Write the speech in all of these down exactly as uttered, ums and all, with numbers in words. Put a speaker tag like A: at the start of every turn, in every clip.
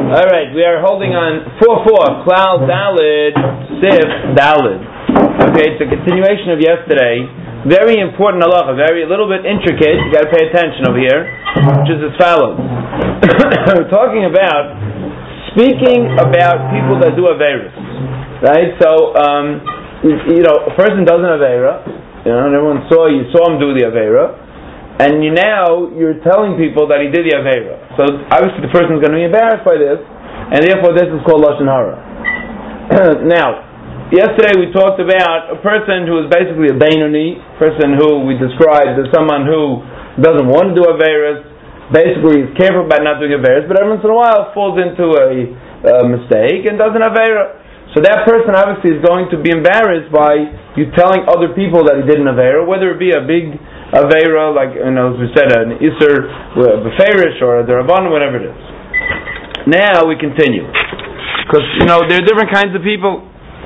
A: Alright, we are holding on four four, Klal Dalid, Sif Dalid. Okay, it's a continuation of yesterday. Very important halacha, very a little bit intricate, you gotta pay attention over here, which is as follows. We're talking about, speaking about people that do Averis. Right, so, um, you know, a person does an Avera, you know, and everyone saw, you saw him do the Avera, and you now, you're telling people that he did the Avera. So, obviously the person is going to be embarrassed by this, and therefore this is called Lashon Hara. Now, yesterday we talked about a person who is basically a Beinoni, person who we described as someone who doesn't want to do Averas, basically is careful about not doing Averas, but every once in a while falls into a, a mistake and does an Avera. So that person obviously is going to be embarrassed by you telling other people that he did an Avera, whether it be a big Avera, like, you know, as we said, an Isser, a Beferish, or a Deraban, whatever it is. Now we continue. Because, you know, there are different kinds of people.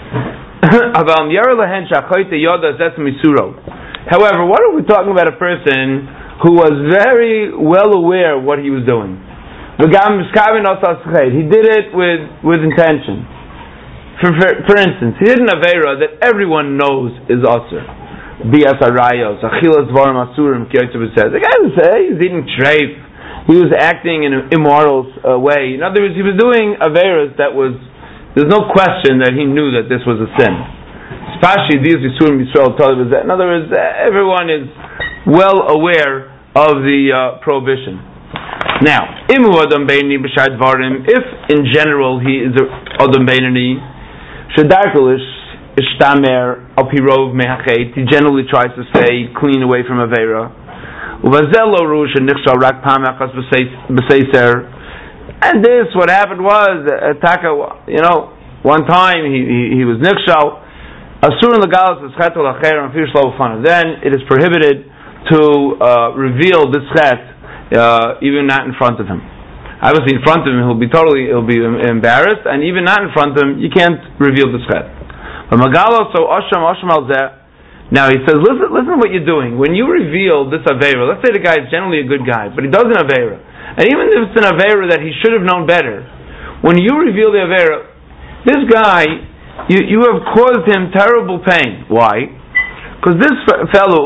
A: However, what are we talking about a person who was very well aware of what he was doing? He did it with, with intention. For, for, for instance, he did an Avera that everyone knows is Asur. Bias Arayos, Achilas Varim Asurim, Kiyotzav says. The guy would say he's eating treif. He was acting in an immoral uh, way. In other words, he was doing Averas that was, there's no question that he knew that this was a sin. Especially these Yisurim Yisrael told us that. In other words, everyone is well aware of the uh, prohibition. Now, Imu Adam Beinani B'Shad Varim, if in general he is Adam Beinani, Shadarkulish Ishtamer Alpirov Mehachet, he generally tries to stay clean away from Avera. Uvazelo Rush and Nichshal Rak Pamachas B'Seiser. And this, what happened was, uh, Taka, you know, one time he he, he was Nichshal. Asur in Legalis is Chetel Acher and Fish Lovafana. Then it is prohibited to uh, reveal this chet, uh, even not in front of him. Obviously, in front of him, he'll be totally, he'll be embarrassed, and even not in front of him, you can't reveal the chet. But Magalo, so Osham, Osham al Zeh. Now he says, listen, listen to what you're doing. When you reveal this Avera, let's say the guy is generally a good guy, but he does an Avera, and even if it's an Avera that he should have known better, when you reveal the Avera, this guy, you, you have caused him terrible pain. Why? Because this fellow,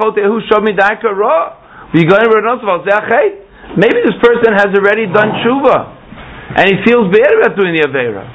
A: maybe this person has already done tshuva, and he feels bad about doing the Avera.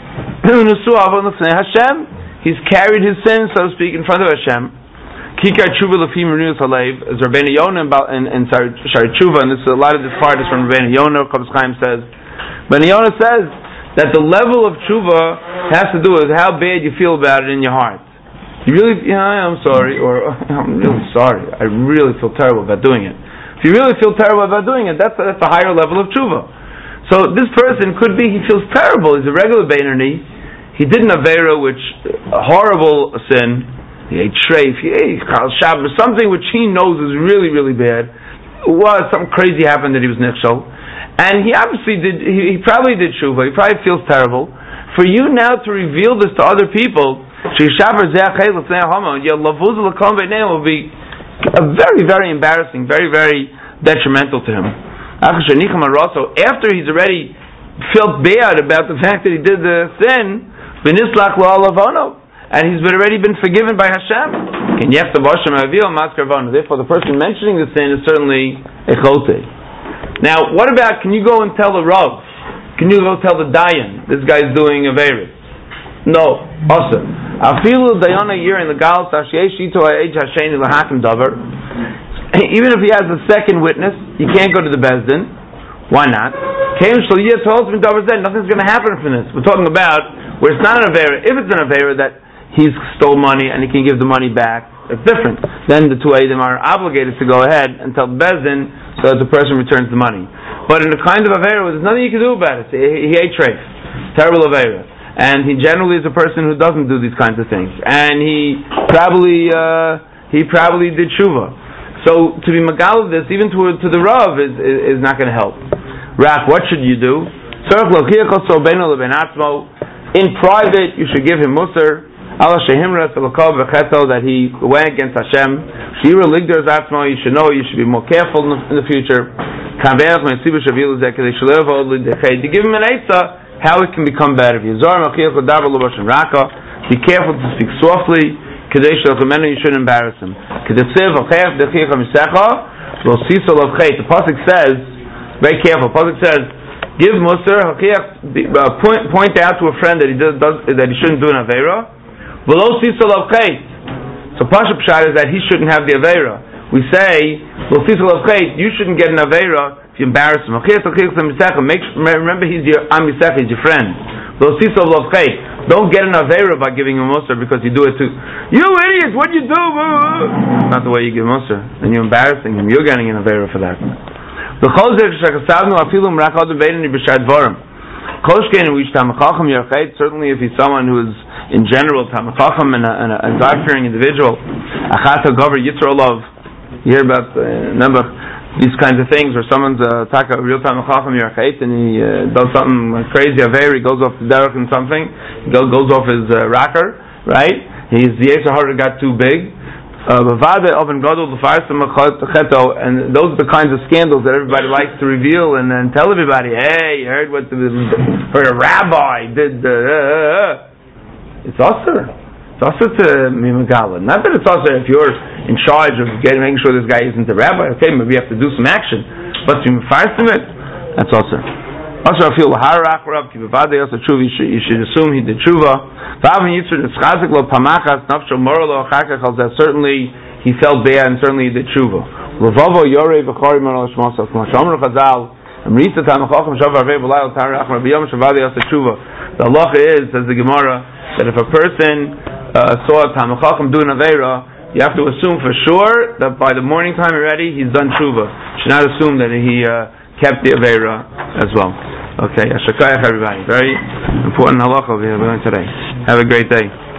A: He's carried his sin, so to speak, in front of Hashem. Kikar tshuva lefim renewus halev, as Rabbeinu Yonah in Shari Tshuva, and this a lot of this part is from Rabbeinu Yonah. Chavis Chaim says, Rabbeinu Yonah says that the level of tshuva has to do with how bad you feel about it in your heart. You really, yeah, I'm sorry, or I'm really sorry. I really feel terrible about doing it. If you really feel terrible about doing it, that's a, that's a higher level of tshuva. So this person could be, he feels terrible. He's a regular Beinoni. He did an Avera, which, a horrible sin. He ate treif, he ate Chal Shabbos, something which he knows is really, really bad. It was, something crazy happened that he was nichshol. And he obviously did, he, he probably did tshuva, he probably feels terrible. For you now to reveal this to other people, will be a very, very embarrassing, very, very detrimental to him. So after he's already felt bad about the fact that he did the sin, and he's been already been forgiven by Hashem. Therefore, the person mentioning the sin is certainly a chote. Now, what about, can you go and tell the Rav? Can you go tell the Dayan, this guy's doing a Averis? No. Also, Afilu Dayana year in the Gal Shito Age Hashem Lahakim Davar. Even if he has a second witness, you can't go to the Bezdin. Why not? Nothing's going to happen from this. We're talking about where it's not an Avera. If it's an Avera that he's stole money and he can give the money back, it's different. Then the two Eidim are obligated to go ahead and tell the Bezdin so that the person returns the money. But in the kind of Avera where there's nothing you can do about it, he, he ate treif. Terrible Avera. And he generally is a person who doesn't do these kinds of things. And he probably uh, he probably did tshuva. So to be magal of this, even to to the Rav, is is, is not going to help. Rak, what should you do? In private, you should give him musar. That he went against Hashem. You should know. You should be more careful in the, in the future. To give him an eitzah, how it can become better. Be careful to speak softly. You shouldn't embarrass him. The pasuk says, very careful. The pasuk says, give Musar, uh, point, point out to a friend that he does, does that he shouldn't do an aveira. So pasuk pshat is that he shouldn't have the aveira. We say, you shouldn't get an aveira if you embarrass him. Make, remember, he's your am Yisech, he's your friend. Don't get an aveira by giving him Musar because you do it too. You idiot! What you do? That's not the way you give Musar. Then you're embarrassing him. You're getting an aveira for that. Certainly, if he's someone who is in general Tamachacham and a God-fearing individual, you hear about uh, these kinds of things, or someone's a taka real time chacham yarchait, and he uh, does something crazy aver, he goes off the derech and something, he goes, goes off his uh, rocker, right? His the Yetzer Hara got too big. Bavada oven gadol l'farsim cheto, and those are the kinds of scandals that everybody likes to reveal and then tell everybody, hey, you heard what the heard a rabbi did. Uh, uh, it's usher. It's also to Mimagala. Not that it's also if you're in charge of getting, making sure this guy isn't a rabbi, okay, maybe you have to do some action. But to Mefarsim it, that's also. Also, I feel Harach Rab, Kibavade, also Tshuva, you should assume he did Tshuva. Vavin Yitzur, Nischazik Lo Pamachas, Nafsho Moralo, Chakachal, that certainly he felt bad and certainly he did Tshuva. Lavavo Yorei V'chori Manal Shmosov, K'mashamru Chazal, Amrita Tamachachim Shavar Vei B'layel Tarach Rabbi Yom Shavadi also Tshuva. The halacha is, says the Gemara, that if a person Uh, saw a Tamachachim do an Aveira, you have to assume for sure that by the morning time already he's done Tshuva. You should not assume that he uh, kept the Aveira as well. Okay, Ashakayach everybody. Very important halacha we are learning today. Have a great day.